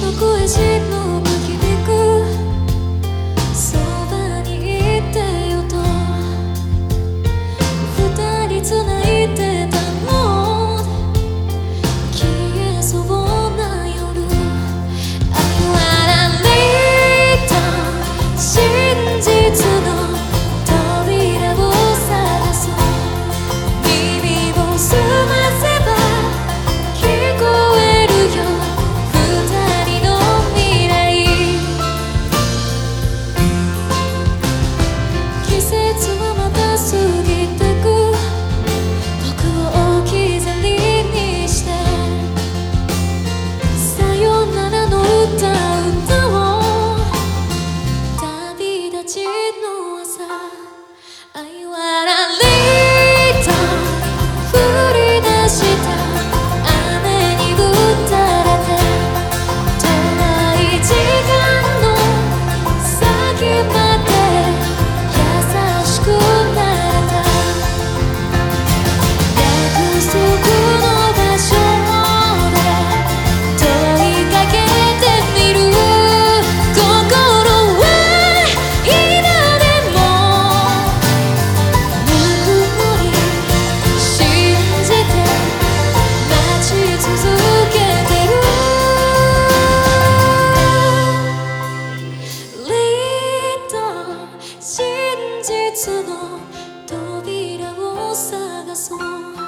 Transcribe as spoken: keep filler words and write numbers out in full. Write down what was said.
こへ忍ぶ響くそばにいてよと二人つないでたの消えそうな夜 I wanna lead on 真実の扉を探そう耳を澄ませば聞こえるよ二人の未来季節はまた過ぎてく僕を置き去りにしてさよならの歌歌おう旅立ちの朝 I wanna lead on 降り出した雨に打たれて遠い時間の先まで優しくなれた約束の場所で問いかけてみる心は今でもぬくもり信じて待ち続けてる Lead on 真実の扉を探そう